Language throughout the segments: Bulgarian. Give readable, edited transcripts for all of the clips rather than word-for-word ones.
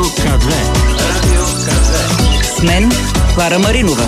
К2. С мен Клара Маринова.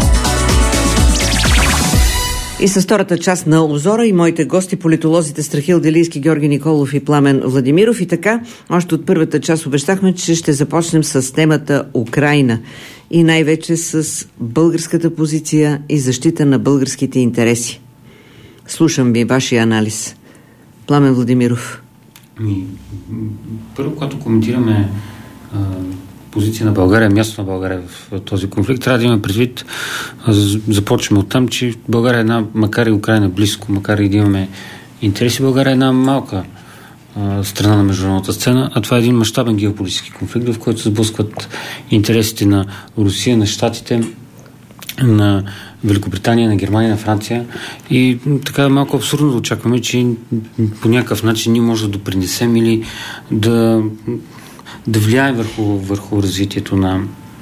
И с втората част на обзора и моите гости, политолозите Страхил Делийски, Георги Николов и Пламен Владимиров. И така, още от първата част обещахме, че ще започнем с темата Украйна и най-вече с българската позиция и защита на българските интереси. Слушам ви вашия анализ. Пламен Владимиров. Първо, когато коментираме позиция на България, място на България в този конфликт, трябва да имаме предвид, започваме от там, че България е една, макар и Украйна близко, макар и да имаме интереси, България е една малка страна на международната сцена, а това е един мащабен геополитически конфликт, в който се сблъскват интересите на Русия, на Щатите, на Великобритания, на Германия, на Франция. И така е малко абсурдно да очакваме, че по някакъв начин ние може да допринесем или да влияем върху развитието на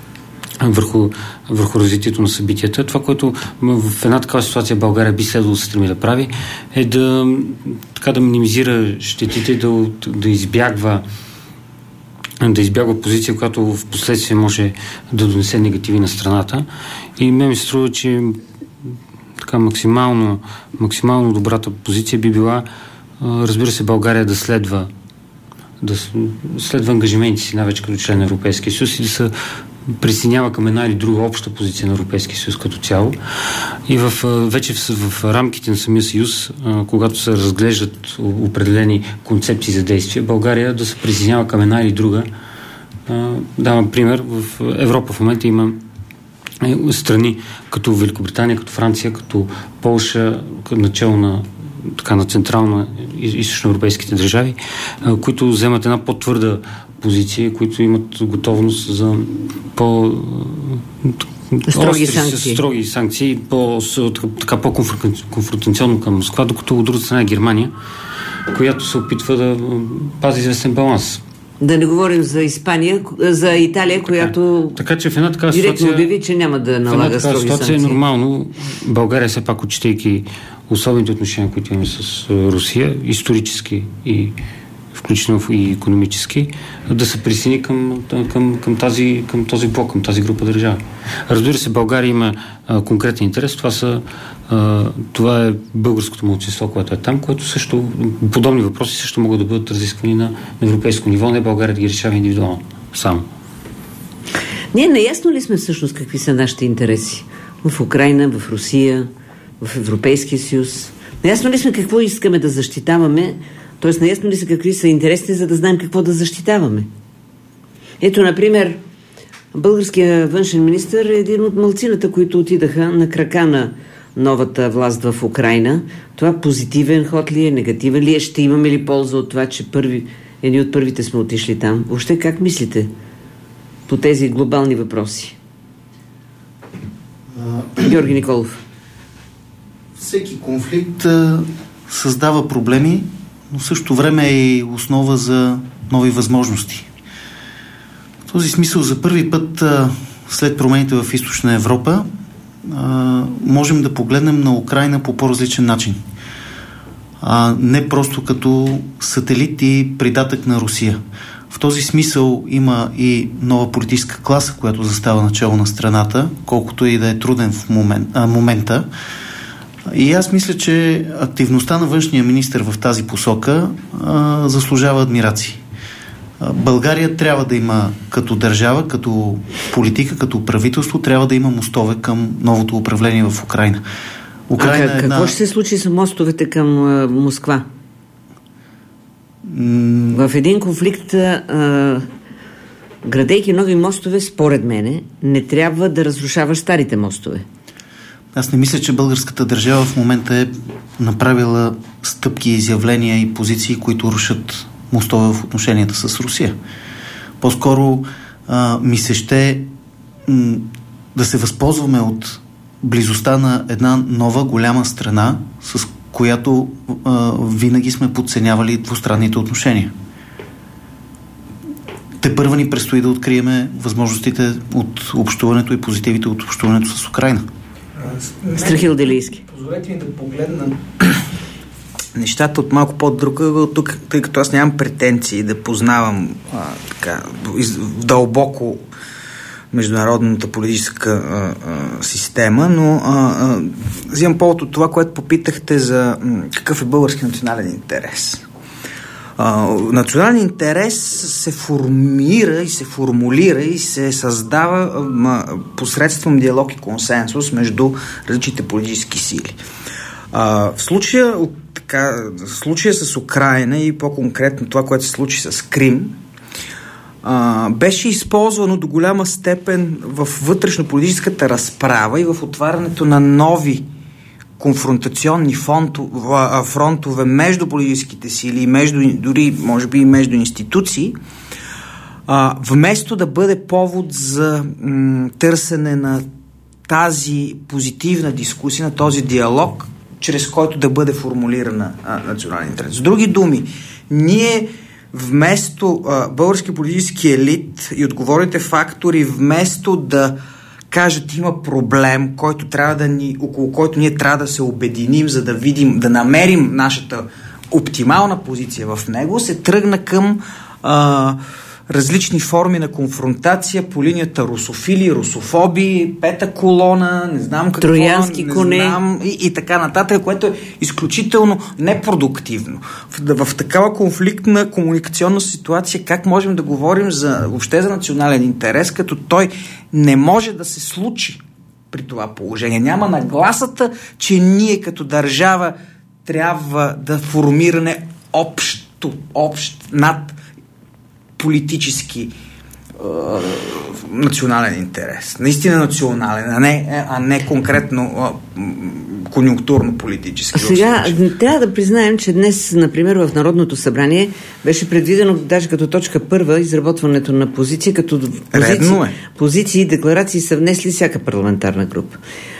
върху развитието на събитията. Това, което в една такава ситуация България би следвало да се стреми да прави, е да минимизира щетите, да избягва позиция, която в последствие може да донесе негативи на страната. И ми се струва, че така максимално добрата позиция би била, разбира се, България да следва ангажименти си, най-вече като член на Европейския съюз, и да се присъединява към една или друга обща позиция на Европейския съюз като цяло. И вече в рамките на самия съюз, когато се разглеждат определени концепции за действие, България да се присъединява към една или друга. Давам пример, в Европа в момента има страни като Великобритания, като Франция, като Полша, начало на централна и източноевропейските държави, които вземат една по-твърда позиция, които имат готовност за строги санкции, по-конфронтационно към Москва, докато от друга страна е Германия, която се опитва да пази известен баланс. Да не говорим за за Италия, която така че в една такава директно обяви, че няма да налага строги санкции. Е нормално България, все пак отчитайки особените отношения, които имаме с Русия, исторически и включително и икономически, да се присъедини към този блок, към тази група държави. Разбира се, България има конкретен интерес. Това е българското малцинство, което е там, което също, подобни въпроси също могат да бъдат разисквани на европейско ниво, не България да ги решава индивидуално само. Ние наясно ли сме всъщност какви са нашите интереси? В Украйна, в Русия, в Европейския съюз? Наясно ли сме какво искаме да защитаваме? Т.е. наясно ли са какви са интересите, за да знаем какво да защитаваме? Ето, например, българският външен министър е един от малцината, които отидаха на крака на новата власт в Украйна. Това позитивен ход ли е, негативен ли е? Ще имаме ли полза от това, че едни от първите сме отишли там? Въобще как мислите по тези глобални въпроси? Георги Николов. Всеки конфликт създава проблеми, но в същото време е и основа за нови възможности. В този смисъл за първи път след промените в Източна Европа можем да погледнем на Украйна по по-различен начин. Не просто като сателит и придатък на Русия. В този смисъл има и нова политическа класа, която застава начало на страната, колкото и да е труден в момента. И аз мисля, че активността на външния министър в тази посока заслужава адмирации. България трябва да има като държава, като политика, като правителство, трябва да има мостове към новото управление в Украйна. Какво ще се случи с мостовете към Москва? В един конфликт, градейки нови мостове, според мене, не трябва да разрушаваш старите мостове. Аз не мисля, че българската държава в момента е направила стъпки, изявления и позиции, които рушат мостове в отношенията с Русия. По-скоро ми се ще да се възползваме от близостта на една нова голяма страна, с която винаги сме подценявали двустранните отношения. Тепърва ни предстои да откриеме възможностите от общуването и позитивите от общуването с Украйна. Страхил Делийски. Позволете ми да погледна нещата от малко по-друга тук, тъй като аз нямам претенции да познавам дълбоко международната политическа система, но взимам повод от това, което попитахте за какъв е български национален интерес. Национален интерес се формира и се формулира и се създава посредством диалог и консенсус между различните политически сили. В случая с Украйна и по-конкретно това, което се случи с Крим, беше използвано до голяма степен в вътрешно-политическата разправа и в отварянето на нови конфронтационни фронтове между политическите сили и дори, може би, и между институции, вместо да бъде повод за търсене на тази позитивна дискусия, на този диалог, чрез който да бъде формулирана национален интерес. С други думи, ние вместо български политически елит и отговорните фактори, вместо да кажат има проблем, около който ние трябва да се обединим, за да видим, да намерим нашата оптимална позиция в него, се тръгна към различни форми на конфронтация по линията русофили, русофоби, пета колона, не знам какво, троянски коне и така нататък, което е изключително непродуктивно. В такава конфликтна комуникационна ситуация как можем да говорим въобще за национален интерес, като той не може да се случи при това положение? Няма нагласата, че ние като държава трябва да формираме общ над политически национален интерес. Наистина национален, а не конкретно конюнктурно политически. Сега трябва да признаем, че днес, например, в Народното събрание беше предвидено даже като точка първа изработването на позиции, като позиции и декларации са внесли всяка парламентарна група.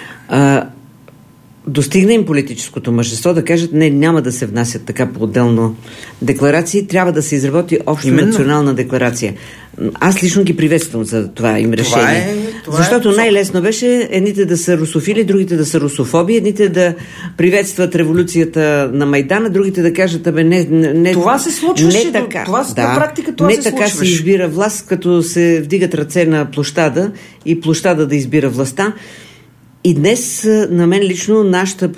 Достигна им политическото мъжество да кажат, не, няма да се внасят така по-отделно декларации, трябва да се изработи общо национална декларация. Аз лично ги приветствам за това им решение. Защото най-лесно беше едните да са русофили, другите да са русофоби, едните да приветстват революцията на Майдана, другите да кажат, не това се случваше. Не така. На практика това не така се избира власт, като се вдигат ръце на площада и площада да избира властта. И днес на мен лично нашите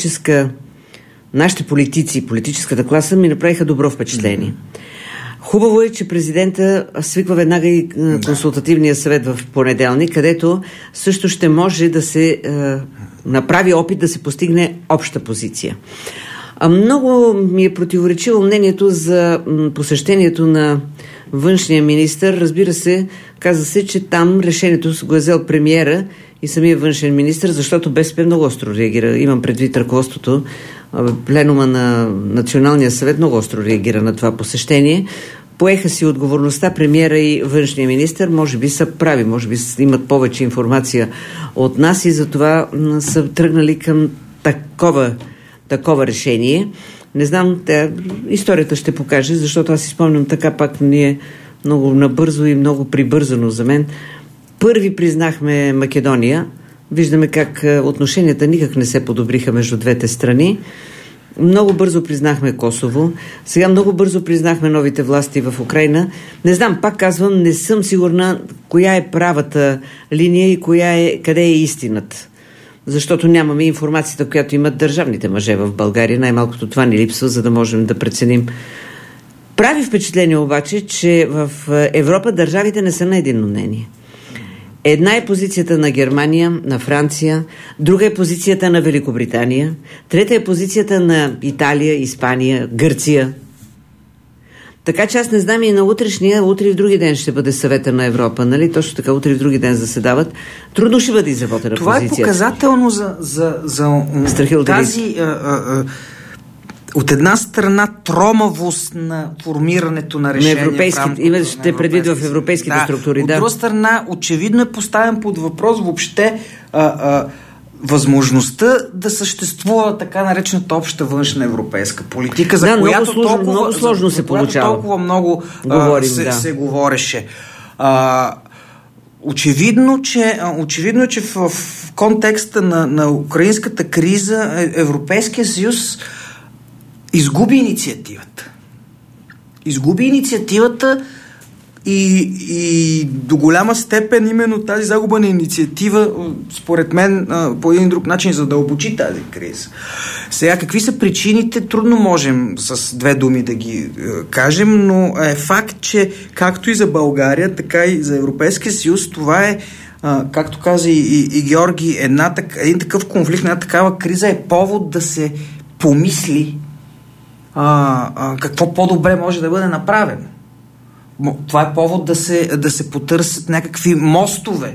политици, политическата класа ми направиха добро впечатление. Хубаво е, че президента свиква веднага и консултативния съвет в понеделник, където също ще може да се направи опит да се постигне обща позиция. Много ми е противоречиво мнението за посещението на външния министър. Разбира се, каза се, че там решението го е взел премиера и самия външен министър, защото БСП много остро реагира. Имам предвид ръководството, пленума на Националния съвет много остро реагира на това посещение. Поеха си отговорността премиера и външния министър, може би са прави, може би имат повече информация от нас и затова са тръгнали към такова решение. Не знам, историята ще покаже, защото аз си спомням така пак ние много набързо и много прибързано за мен. Първи признахме Македония. Виждаме как отношенията никак не се подобриха между двете страни. Много бързо признахме Косово. Сега много бързо признахме новите власти в Украйна. Не знам, пак казвам, не съм сигурна коя е правата линия и къде е истината. Защото нямаме информацията, която имат държавните мъже в България. Най-малкото това ни липсва, за да можем да преценим. Прави впечатление обаче, че в Европа държавите не са на единно мнение. Една е позицията на Германия, на Франция, друга е позицията на Великобритания, трета е позицията на Италия, Испания, Гърция. Така че аз не знам и на утре и в други ден ще бъде съвета на Европа, нали? Точно така, утре и в други ден заседават. Трудно ще бъде изработена позицията. Това е показателно за тази... от една страна тромавост на формирането на решения имате предвид в европейските структури. От друга страна, очевидно е поставен под въпрос въобще възможността да съществува така наречената обща външна европейска политика, за която много сложно се получава. Толкова много се говореше. Очевидно, че в контекста на украинската криза Европейския съюз изгуби инициативата. Изгуби инициативата и до голяма степен именно тази загуба на инициатива, според мен, по един друг начин задълбочи тази криза. Сега, какви са причините, трудно можем с две думи да ги кажем, но е факт, че както и за България, така и за Европейския съюз, това е, както каза и Георги, един такъв конфликт, една такава криза е повод да се помисли какво по-добре може да бъде направено. Това е повод да се потърсят някакви мостове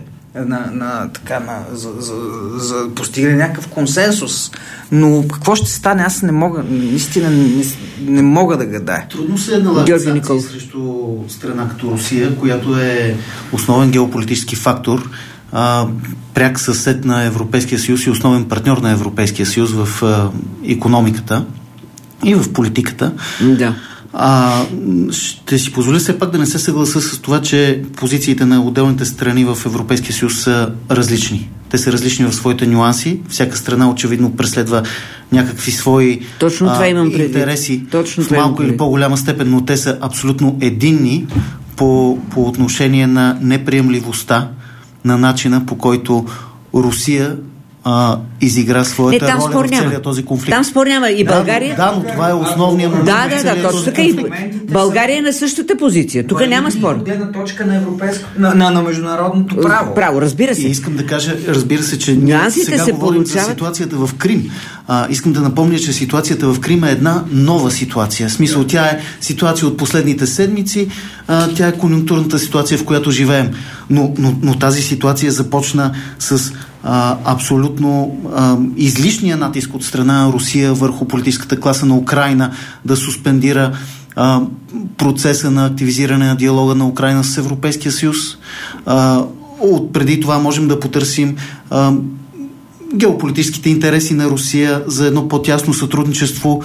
за постигане някакъв консенсус. Но какво ще стане, аз не мога, наистина не мога да гадая. Трудно се налагат санкции срещу страна като Русия, която е основен геополитически фактор, пряк съсед на Европейския съюз и основен партньор на Европейския съюз в икономиката и в политиката. Да. Ще си позволя все пак да не се съгласа с това, че позициите на отделните страни в Европейския съюз са различни. Те са различни в своите нюанси. Всяка страна очевидно преследва някакви свои интереси в малко или по-голяма степен, но те са абсолютно единни по отношение на неприемливостта на начина, по който Русия изигра своята роля в целия този конфликт. Там спор няма. И България... Да, но това е основният момент. Да, точно така. И България е на същата позиция. Тук няма спор. Гледна точка на на международното право. Разбира се. И искам да кажа, разбира се, че сега говорим за ситуацията в Крим. Искам да напомня, че ситуацията в Крим е една нова ситуация. В смисъл, тя е ситуация от последните седмици, тя е конюнктурната ситуация, в която живеем. Но тази ситуация започна с абсолютно излишния натиск от страна на Русия върху политическата класа на Украйна да суспендира процеса на активизиране на диалога на Украйна с Европейския съюз. Преди това можем да потърсим геополитическите интереси на Русия за едно по-тясно сътрудничество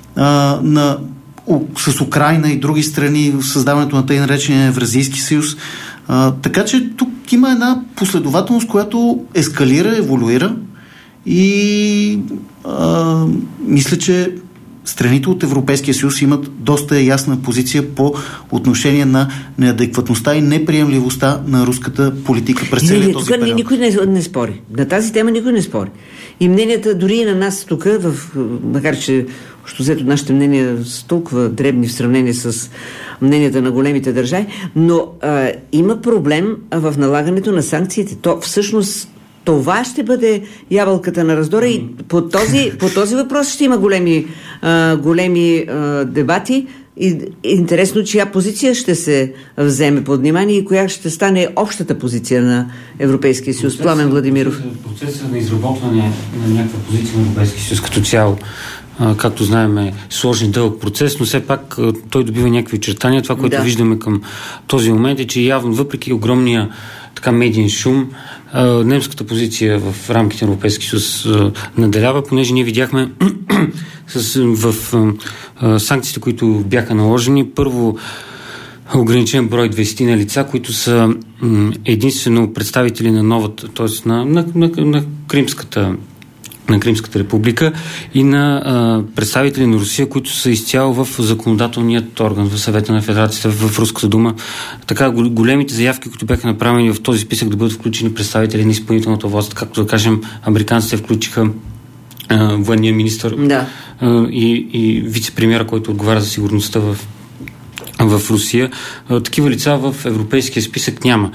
с Украйна и други страни в създаването на тъй наречения Евразийски съюз. Така че тук има една последователност, която ескалира, еволюира и мисля, че страните от Европейския съюз имат доста ясна позиция по отношение на неадекватността и неприемливостта на руската политика през целия този период. Никой не спори. На тази тема никой не спори. И мненията дори и на нас тук, макар че общо взето нашите мнения са толкова дребни в сравнение с мненията на големите държави, но има проблем в налагането на санкциите. Всъщност това ще бъде ябълката на раздора и по този въпрос ще има големи дебати. И интересно, чия позиция ще се вземе под внимание и коя ще стане общата позиция на Европейския съюз. Пламен Владимиров. Процесът на изработване на някаква позиция на Европейския съюз като цяло, както знаем, е сложен дълъг процес, но все пак той добива някакви очертания. Това, което виждаме към този момент е, че явно, въпреки огромния медиен шум, немската позиция в рамките на Европейския съюз наделява, понеже ние видяхме в санкциите, които бяха наложени, първо ограничен брой 20 на лица, които са единствено представители на новата, т.е. на Кримската република и на представители на Русия, които са изцяло в законодателният орган, в Съвета на Федерацията, в Руската дума. Така, големите заявки, които бяха направени в този списък, да бъдат включени представители на изпълнителната власт, както да кажем, американците включиха военния министър и вице-премиера, който отговаря за сигурността в Русия. Такива лица в европейския списък няма.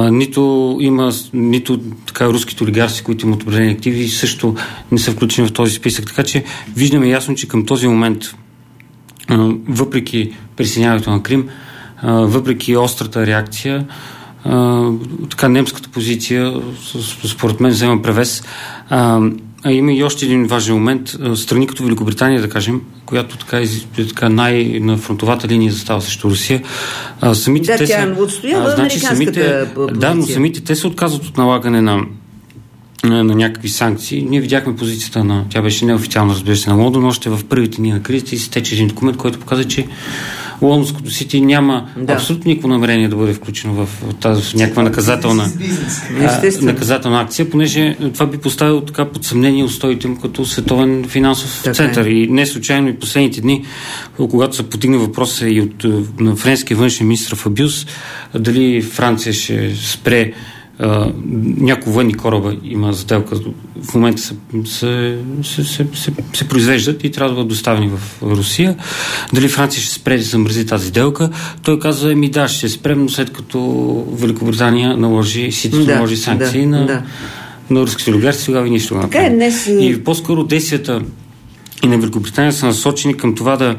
Нито така руските олигарси, които имат определени активи, също не са включени в този списък. Така че виждаме ясно, че към този момент, въпреки присъединяването на Крим, въпреки острата реакция, немската позиция според мен взема превес. Има и още един важен момент. Страни като Великобритания, да кажем, която така на фронтовата линия застава срещу Русия. Тя отстоява американската позиция. Да, но самите те се отказват от налагане на някакви санкции. Ние видяхме позицията тя беше неофициална, разбира се, на Лондон, още в първите дни на кризата и се тече един документ, който показа, че Лондонското Сити няма абсолютно никакво намерение да бъде включено в тази някаква наказателна акция, понеже това би поставило така под съмнение устоите му като световен финансов център. И не случайно и последните дни, когато се потигна въпроса и от на френския външен министр Фабиус, дали Франция ще спре някои военни кораба, има сделка, в момента се произвеждат и трябва да бъдат доставени в Русия. Дали Франция ще спре да замрази тази сделка? Той каза, да, ще спрем, но след като Великобритания наложи санкции на руските олигарси, тогава и нищо не направи. И по-скоро действията и на Великобритания са насочени към това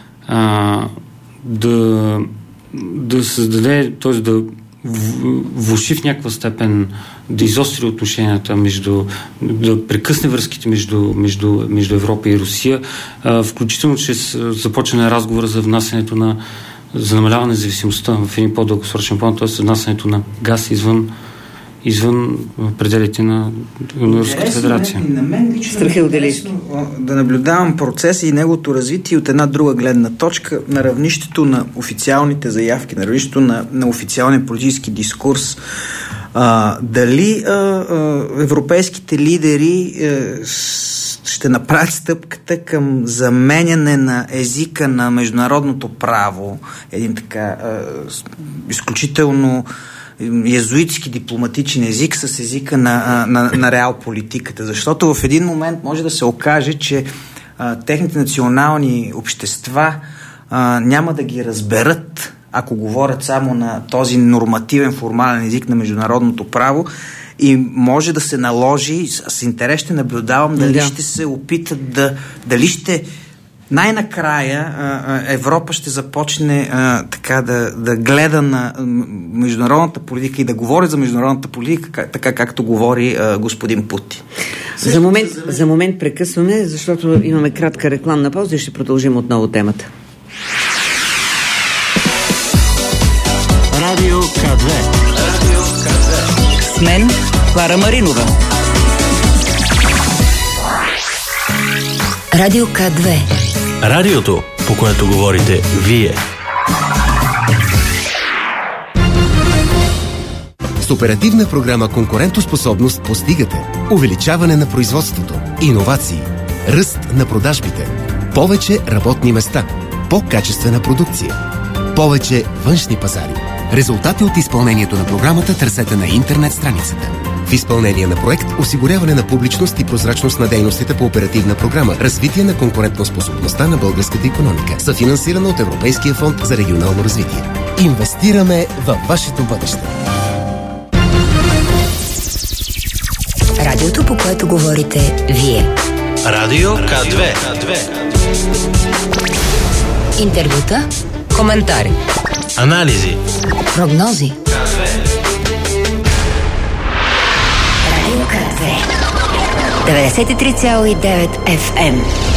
да създаде, т.е. да влоши в някаква степен, да изостри отношенията да прекъсне връзките между Европа и Русия, включително чрез започване разговора за внасянето за намаляване на зависимостта в един по-дългосрочен план, т.е. внасянето на газ извън пределите на Руската федерация. На мен лично е интересно да наблюдавам процеса и неговото развитие от една друга гледна точка на равнището на официалните заявки, на равнището на официалния политически дискурс. Дали европейските лидери ще направят стъпката към заменяне на езика на международното право, един така изключително езуитски дипломатичен език с езика на реал политиката. Защото в един момент може да се окаже, че техните национални общества няма да ги разберат, ако говорят само на този нормативен формален език на международното право, и може да се наложи, с интерес ще наблюдавам дали ще се опитат дали ще най-накрая Европа ще започне така да гледа на международната политика и да говори за международната политика, така както говори господин Путин. За момент прекъсваме, защото имаме кратка рекламна пауза и ще продължим отново темата. Радио К2. С мен Клара Маринова. Радио К2. Радиото, по което говорите вие. С оперативна програма Конкурентоспособност постигате увеличаване на производството, иновации, ръст на продажбите, повече работни места, по-качествена продукция, повече външни пазари. Резултати от изпълнението на програмата търсете на интернет страницата. В изпълнение на проект осигуряване на публичност и прозрачност на дейностите по оперативна програма развитие на конкурентоспособността на българската икономика, съфинансирана от Европейския фонд за регионално развитие. Инвестираме във вашето бъдеще. Радиото, по което говорите вие. Радио К2. Интервюта, коментари, анализи, прогнози. Радио К2. 93,9 FM.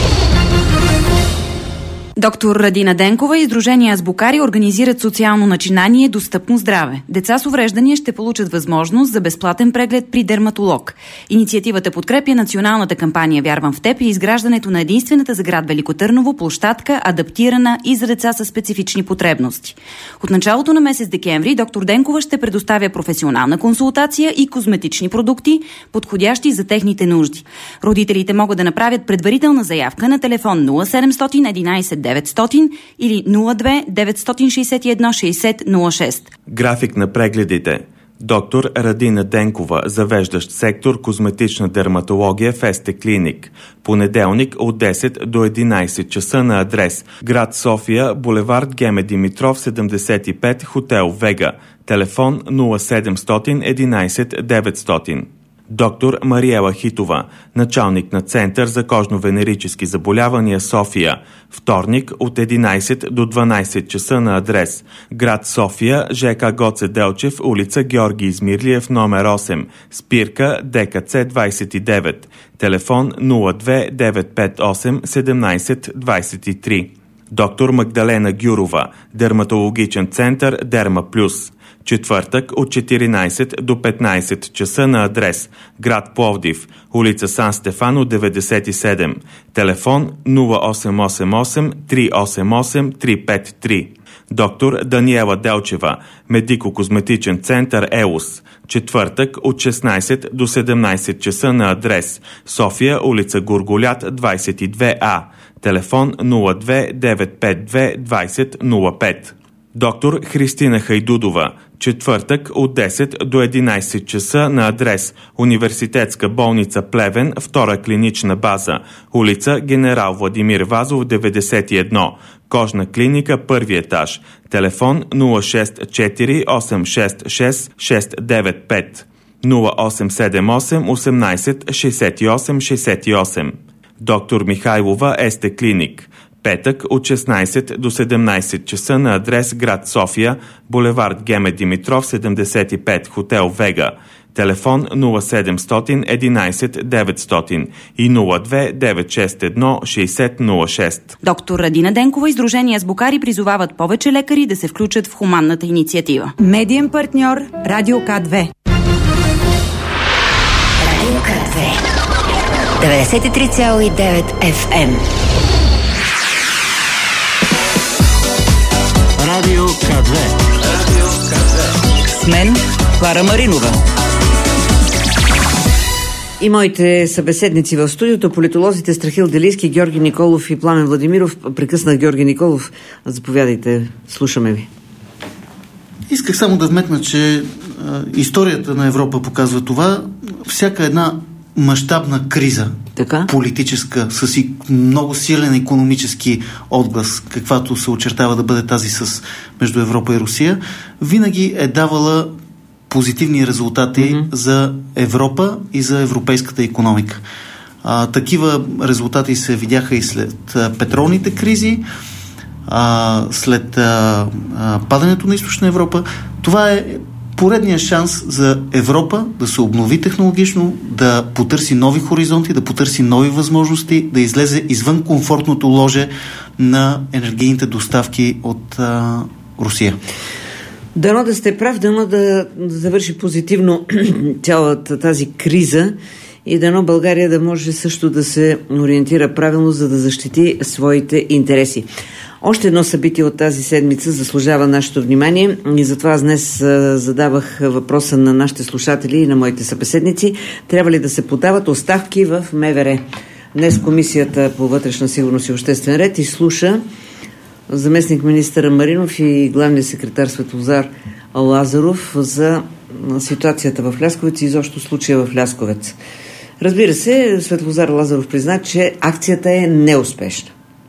Доктор Радина Денкова и Сдружение Азбукари организират социално начинание «Достъпно здраве». Деца с увреждания ще получат възможност за безплатен преглед при дерматолог. Инициативата подкрепя националната кампания «Вярвам в теб» и изграждането на единствената за град Велико Търново площадка, адаптирана и за деца с специфични потребности. От началото на месец декември доктор Денкова ще предоставя професионална консултация и козметични продукти, подходящи за техните нужди. Родителите могат да направят предварителна заявка на телефон 0711 900 или 02 961 60 06. График на прегледите. Доктор Радина Денкова, завеждащ сектор козметична дерматология в Есте Клиник. Понеделник от 10 до 11 часа на адрес град София, булевард Геме Димитров 75, хотел Вега. Телефон 0711 900. Доктор Мариела Хитова, началник на Център за кожно-венерически заболявания София. Вторник от 11 до 12 часа на адрес град София, ЖК Гоце Делчев, улица Георги Измирлиев, номер 8, спирка ДКЦ 29, телефон 02 958 17 23. Доктор Магдалена Гюрова, дерматологичен център Дерма Плюс. Четвъртък от 14 до 15 часа на адрес град Пловдив, улица Сан Стефано 97, телефон 0888 388 353. Доктор Даниела Делчева, медико-козметичен център ЕУС. Четвъртък от 16 до 17 часа на адрес София, улица Гурголят, 22А. Телефон 02 952 20 05. Доктор Христина Хайдудова. Четвъртък от 10 до 11 часа на адрес Университетска болница Плевен, втора клинична база, улица Генерал Владимир Вазов, 91. Кожна клиника, първи етаж. Телефон 064 866 695. 0878 18 68 68. Доктор Михайлова Есте Клиник. Петък от 16 до 17 часа на адрес град София, булевард Геме Димитров, 75, хотел Вега. Телефон 0700 11 900 и 02 961 60 06. Доктор Радина Денкова и Сдружение Азбукари призовават повече лекари да се включат в хуманната инициатива. Медиен партньор Радио К2. Радио К2 93,9 FM. Радио К2. С мен Клара Маринова. И моите събеседници в студиото, политолозите Страхил Делийски, Георги Николов и Пламен Владимиров. Прекъснах Георги Николов. Заповядайте, слушаме ви. Исках само да вметна, че историята на Европа показва това. Всяка една мащабна криза, политическа, с много силен икономически отглас, каквато се очертава да бъде тази между Европа и Русия, винаги е давала позитивни резултати за Европа и за европейската икономика. Такива резултати се видяха и след петролните кризи, след падането на Източна Европа. Това е поредният шанс за Европа да се обнови технологично, да потърси нови хоризонти, да потърси нови възможности, да излезе извън комфортното ложе на енергийните доставки от Русия. Дано да сте прав, дано да завърши позитивно цялата тази криза и дано България да може също да се ориентира правилно, за да защити своите интереси. Още едно събитие от тази седмица заслужава нашето внимание и затова аз днес задавах въпроса на нашите слушатели и на моите събеседници. Трябва ли да се подават оставки в МВР? Днес Комисията по вътрешна сигурност и обществен ред изслуша заместник министъра Маринов и главния секретар Светлозар Лазаров за ситуацията в Лясковец и изобщо случая в Лясковец. Разбира се, Светлозар Лазаров призна, че акцията е неуспешна.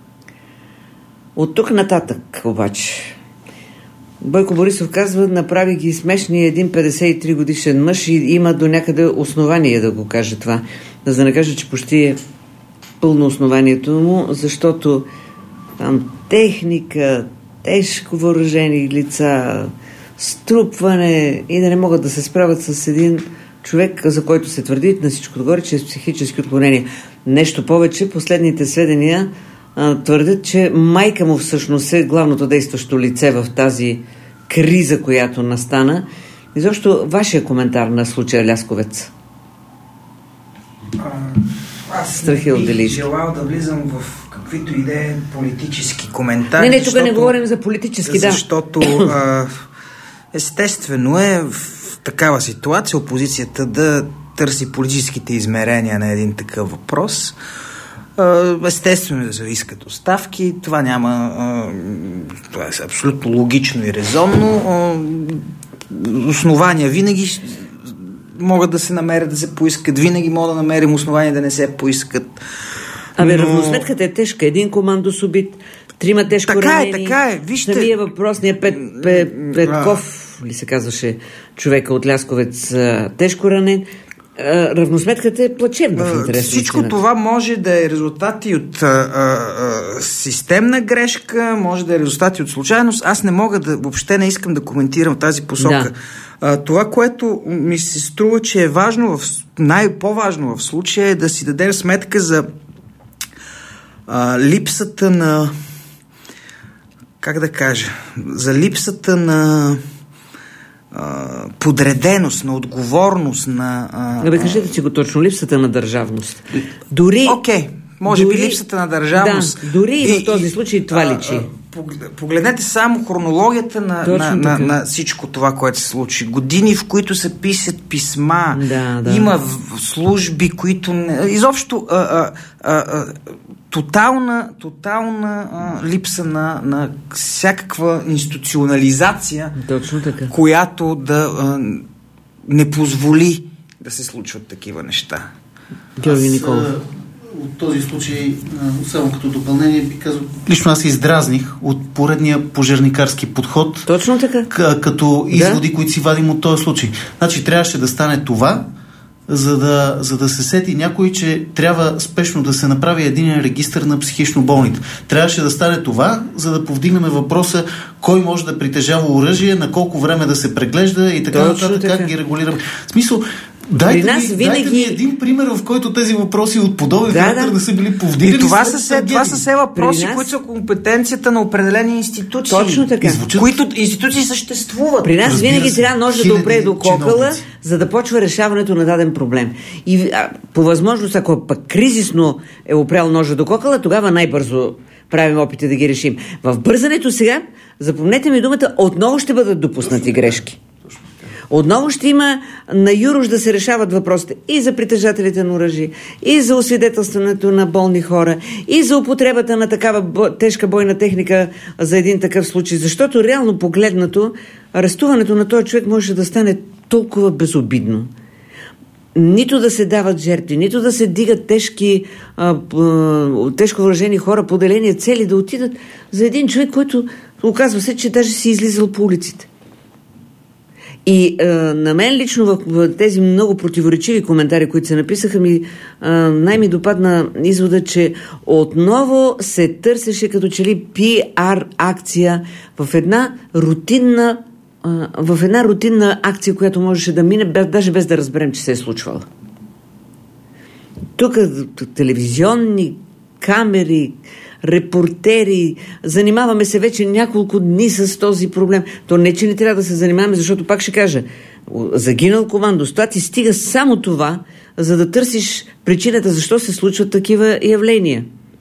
От тук нататък обаче Бойко Борисов казва, направи ги смешни един 53 годишен мъж и има до някъде основание да го каже това. За да не кажа, че почти е пълно основанието му, защото там техника, тежко въоръжени лица, струпване и да не могат да се справят с един човек, за който се твърди на всичко отгоре, че е с психически отклонения. Нещо повече, последните сведения твърдят, че майка му всъщност е главното действащо лице в тази криза, която настана. И защо вашия коментар на случая Лясковец? Аз не бих желал да влизам в каквито и да е политически коментари. Не, тук не говорим за политически, да. Защото естествено е в такава ситуация опозицията да търси политическите измерения на един такъв въпрос. Естествено да се искат оставки. Това това е абсолютно логично и резонно. Основания винаги могат да се намерят, да се поискат. Винаги могат да намерим основания да не се поискат. Равносметката е тежка. Един командос убит, 3 тежко ранени. Така е. Вижте. Самия въпросния Петков, ли се казваше човека от Лясковец, тежко ранен. Равносметката е плачевна в интерес. Всичко това може да е резултати от системна грешка, може да е резултати от случайност. Аз не мога въобще не искам да коментирам в тази посока. Да. Това, което ми се струва, че е важно, най-по-важно в случая е да си дадем сметка за липсата на за липсата на подреденост, на отговорност, на... кажете си го точно, липсата на държавност. Дори... Може би липсата на държавност. Да, дори и в този случай това личи. погледнете само хронологията на всичко това, което се случи. Години, в които се пишат писма, има служби, които... Изобщо тотална липса на всякаква институционализация, която да не позволи да се случват такива неща. Георги Николов. От този случай, само като допълнение, би казал, лично аз се издразних от поредния пожарникарски подход. Точно така. Като изводи, които си вадим от този случай. Значи трябваше да стане това, за да се сети някой, че трябва спешно да се направи единен регистър на психично болните. Трябваше да стане това, за да повдигнем въпроса кой може да притежава оръжие, на колко време да се преглежда и така нататък, как ги регулираме. В смисъл, дайте ми един пример, в който тези въпроси от подобен характер да са били повдигани. Това са все въпроси, които са компетенцията на определени институции. Точно така. Които институции съществуват. При нас винаги трябва ножа да опре до кокала, за да почва решаването на даден проблем. И по възможност, ако пък кризисно е опрял ножа до кокала, тогава най-бързо правим опити да ги решим. В бързането сега, запомнете ми думата, отново ще бъдат допуснати грешки. Отново ще има на юруш да се решават въпросите и за притежателите на оръжие, и за освидетелстването на болни хора, и за употребата на такава тежка бойна техника за един такъв случай. Защото реално погледнато, арестуването на този човек може да стане толкова безобидно. Нито да се дават жертви, нито да се дигат тежко въоръжени хора, поделения цели да отидат за един човек, който оказва се, че даже си излизал по улиците. И на мен лично в тези много противоречиви коментари, които се написаха, най-ми допадна извода, че отново се търсеше като че ли PR акция в една рутинна акция, която можеше да мине, даже без да разберем, че се е случвала. Тук телевизионни камери, репортери, занимаваме се вече няколко дни с този проблем. То не, че не трябва да се занимаваме, защото пак ще кажа, загинал командос, това ти стига само това, за да търсиш причината защо се случват такива явления.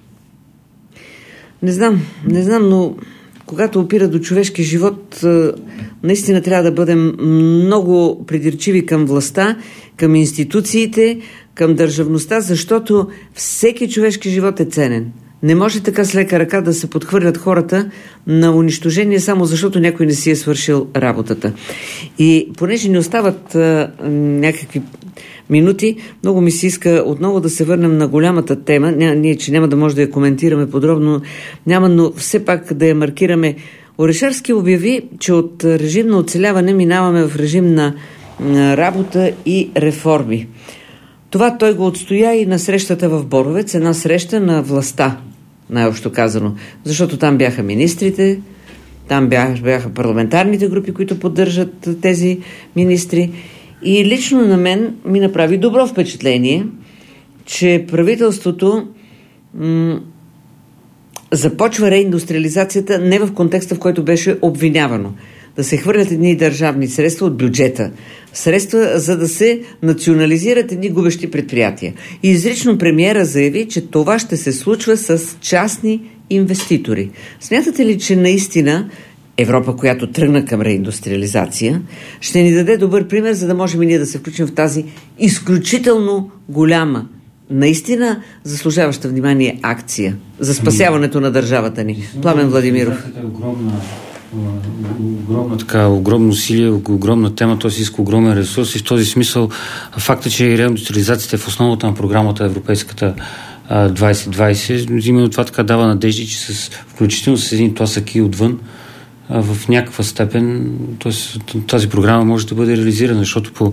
Не знам, но когато опира до човешки живот, наистина трябва да бъдем много придирчиви към властта, към институциите, към държавността, защото всеки човешки живот е ценен. Не може така с лека ръка да се подхвърлят хората на унищожение, само защото някой не си е свършил работата. И понеже ни остават някакви минути, много ми се иска отново да се върнем на голямата тема. Ние, че няма да може да я коментираме подробно, но все пак да я маркираме. Орешарски обяви, че от режим на оцеляване минаваме в режим на работа и реформи. Това той го отстоя и на срещата в Боровец, една среща на властта, най-общо казано. Защото там бяха министрите, там бяха парламентарните групи, които поддържат тези министри. И лично на мен ми направи добро впечатление, че правителството започва реиндустриализацията не в контекста, в който беше обвинявано. Да се хвърлят едни държавни средства от бюджета. Средства, за да се национализират едни губещи предприятия. И изрично премиера заяви, че това ще се случва с частни инвеститори. Смятате ли, че наистина Европа, която тръгна към реиндустриализация, ще ни даде добър пример, за да можем и ние да се включим в тази изключително голяма, наистина заслужаваща внимание акция за спасяването на държавата ни? Пламен Владимиров. Огромно усилие, огромна тема, т.е. иска огромен ресурс и в този смисъл факта, че реиндустриализацията е в основата на програмата Европейската 2020, именно това така дава надежди, че включително с един тласък и отвън в някаква степен тази програма може да бъде реализирана, защото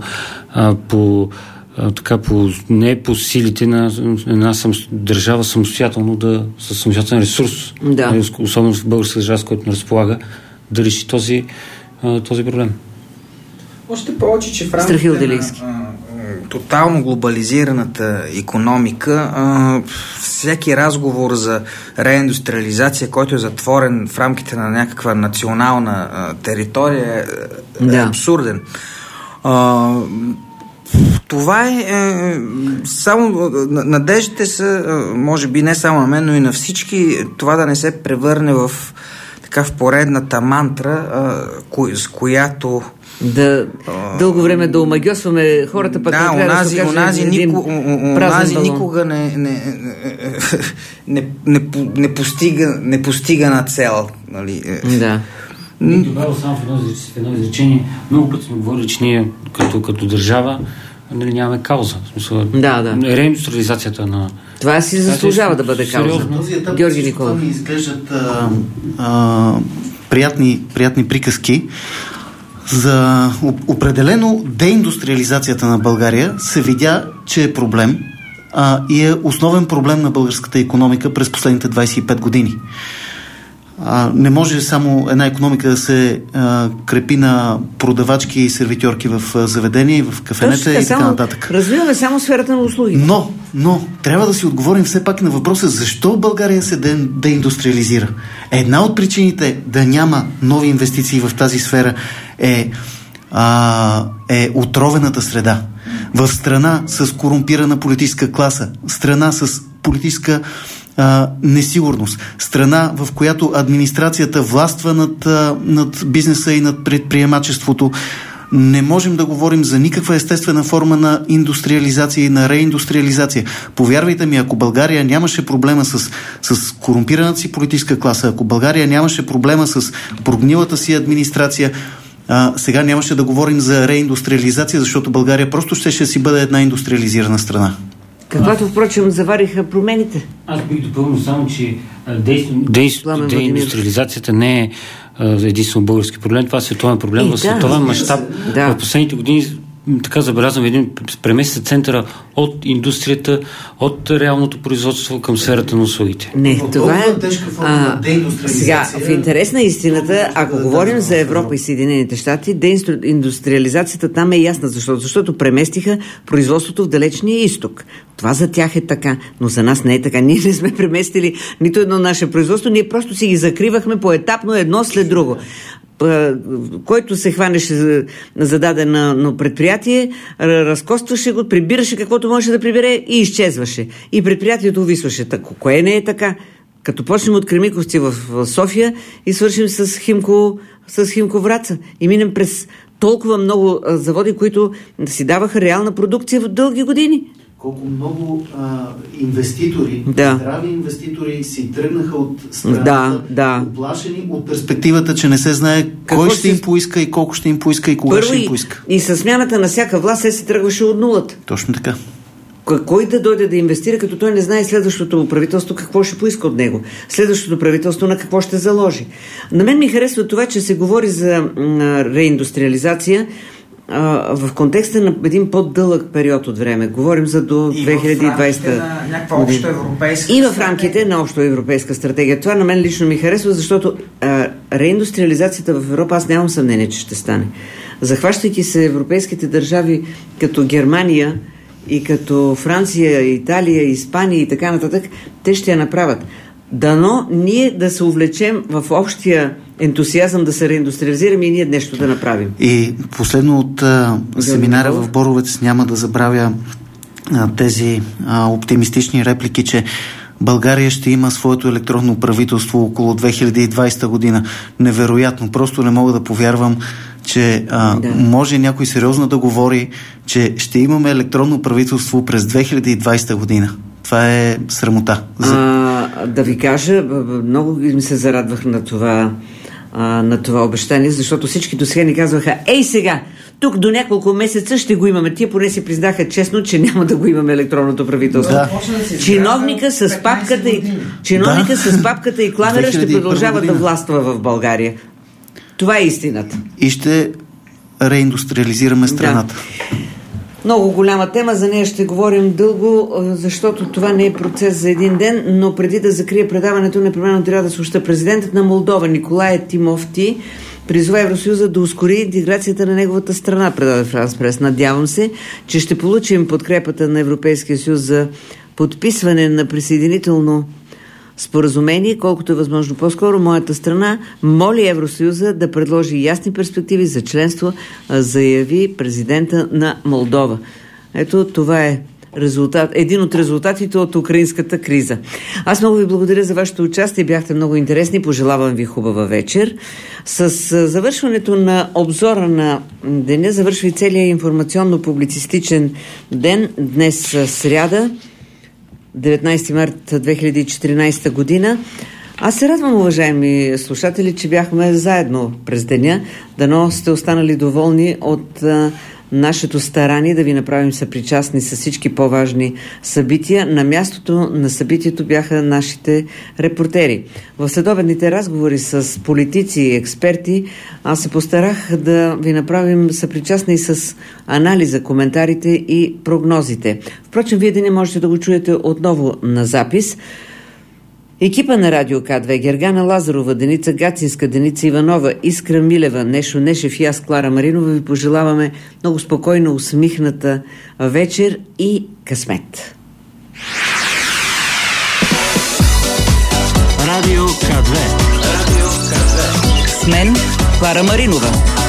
не по силите на една държава самостоятелно със самостоятелен ресурс, особено в българска държава, с който не разполага, да реши този проблем. Още повече, че в рамките на тотално глобализираната икономика, всеки разговор за реиндустриализация, който е затворен в рамките на някаква национална територия, е абсурден. Това е само надеждите са, може би не само на мен, но и на всички, това да не се превърне в така в поредната мантра, с която дълго време да омагьосваме хората, пък онази никога не постига на цел. Нали? Да. Добавя само в едно изречение. Много пъти сме говорили, че ние като държава нямаме кауза. В смисъл, реиндустриализацията на... Това си заслужава да бъде кауза. Този етап Георги Николов. Това ми изглеждат приятни приказки. За определено деиндустриализацията на България се видя, че е проблем и е основен проблем на българската икономика през последните 25 години. Не може само една икономика да се крепи на продавачки и сервитьорки в заведения и в кафенета и така нататък. Развиваме само сферата на услуги. Но трябва да си отговорим все пак на въпроса защо България се деиндустриализира. Една от причините да няма нови инвестиции в тази сфера е отровената среда. В страна с корумпирана политическа класа, страна с политическа несигурност, страна, в която администрацията властва над бизнеса и над предприемачеството, не можем да говорим за никаква естествена форма на индустриализация и на реиндустриализация. Повярвайте ми, ако България нямаше проблема с корумпираната си политическа класа, ако България нямаше проблема с прогнилата си администрация, сега нямаше да говорим за реиндустриализация, защото България просто ще си бъде една индустриализирана страна. Каквато, впрочем, завариха промените. Аз бих допълнил само, че деиндустриализацията не е единствено български проблем. Това е световен проблем в световен мащаб. В последните години така забелязвам един премести центъра от индустрията, от реалното производство към сферата на услугите. Не, това е тежка форма на деиндустриализация. Сега, в интерес на истината, ако говорим за Европа и Съединените щати, деиндустриализацията там е ясна. Защото преместиха производството в далечния изток. Това за тях е така, но за нас не е така. Ние не сме преместили нито едно наше производство, ние просто си ги закривахме поетапно едно след друго. Който се хванеше за дадено предприятие, разкостваше го, прибираше каквото можеше да прибере и изчезваше. И предприятието увисваше. Кое не е така? Като почнем от Кремиковци в София и свършим с Химко Враца. И минем през толкова много заводи, които си даваха реална продукция в дълги години. Колко много инвеститори, здрави инвеститори си тръгнаха от страната, оплашени от перспективата, че не се знае кой ще им поиска и колко ще им поиска и кога ще им поиска. И със смяната на всяка власт се тръгваше от нулата. Точно така. Кой да дойде да инвестира, като той не знае следващото правителство какво ще поиска от него? Следващото правителство на какво ще заложи? На мен ми харесва това, че се говори за реиндустриализация в контекста на един по-дълъг период от време. Говорим за до 2020 и в рамките на общоевропейска стратегия. Това на мен лично ми харесва, защото реиндустриализацията в Европа, аз нямам съмнение, че ще стане. Захващайки се европейските държави като Германия и като Франция, Италия, Испания и така нататък, те ще я направят. Дано ние да се увлечем в общия ентусиазъм да се реиндустриализираме и ние нещо да направим. И последно от семинара в Боровец няма да забравя тези оптимистични реплики, че България ще има своето електронно правителство около 2020 година. Невероятно. Просто не мога да повярвам, че може някой сериозно да говори, че ще имаме електронно правителство през 2020 година. Това е срамота. Да ви кажа, много ми се зарадвах на това обещание, защото всички досега ни казваха: ей сега, тук до няколко месеца ще го имаме. Тия поне си признаха честно, че няма да го имаме електронното правителство. Чиновника с папката и кламера ще продължава да властва в България. Това е истината. И ще реиндустриализираме страната. Много голяма тема, за нея ще говорим дълго, защото това не е процес за един ден, но преди да закрия предаването, непременно трябва да съобща: президентът на Молдова Николай Тимофти призова Евросъюза да ускори интеграцията на неговата страна, предаде Франс Прес. Надявам се, че ще получим подкрепата на Европейския съюз за подписване на присъединително споразумение, колкото е възможно по-скоро. Моята страна моли Евросъюза да предложи ясни перспективи за членство, заяви президента на Молдова. Ето, това е един от резултатите от украинската криза. Аз много ви благодаря за вашето участие, бяхте много интересни, пожелавам ви хубава вечер. С завършването на обзора на деня завършва и целият информационно-публицистичен ден, днес сряда, 19 март 2014 година. Аз се радвам, уважаеми слушатели, че бяхме заедно през деня. Дано сте останали доволни от нашето старание да ви направим съпричастни с всички по-важни събития. На мястото на събитието бяха нашите репортери. В следобедните разговори с политици и експерти аз се постарах да ви направим съпричастни с анализа, коментарите и прогнозите. Впрочем, вие деня можете да го чуете отново на запис. Екипа на Радио К2, Гергана Лазарова, Деница Гацинска, Деница Иванова, Искра Милева, Нешо Нешев и аз, Клара Маринова, ви пожелаваме много спокойно, усмихната вечер и късмет. Радио К2. С мен Клара Маринова.